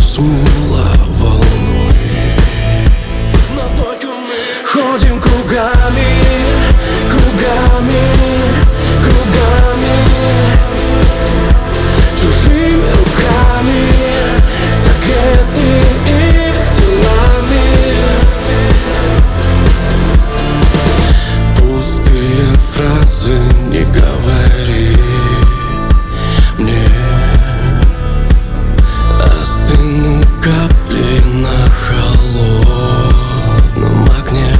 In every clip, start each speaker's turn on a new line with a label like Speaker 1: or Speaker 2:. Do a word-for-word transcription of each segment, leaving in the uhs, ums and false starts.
Speaker 1: смыло волной. Но только мы ходим кругами, кругами, кругами, чужими руками, согреты их телами. Пустые фразы не говори мне, остыну капли на холодном огне.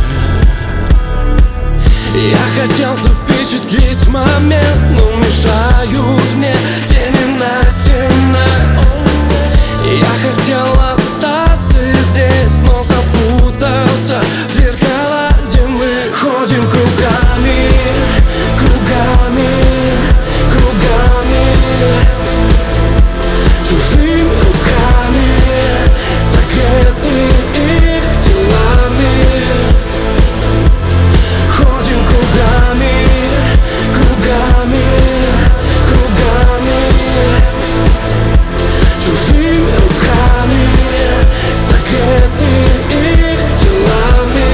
Speaker 1: Я хотел запечатлеть момент, но мешают мне тени на стенах. Я хотел остаться здесь, но запутался в зеркала, где мы ходим кругами, кругами, кругами, чужими руками, согреты их телами. Ходим кругами, кругами, кругами, чужими руками, согреты их телами.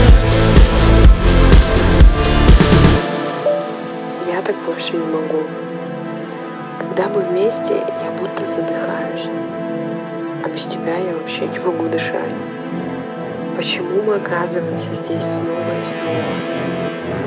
Speaker 2: Я так больше не могу. Когда мы вместе, я будто задыхаюсь. А без тебя я вообще не могу дышать. Почему мы оказываемся здесь снова и снова?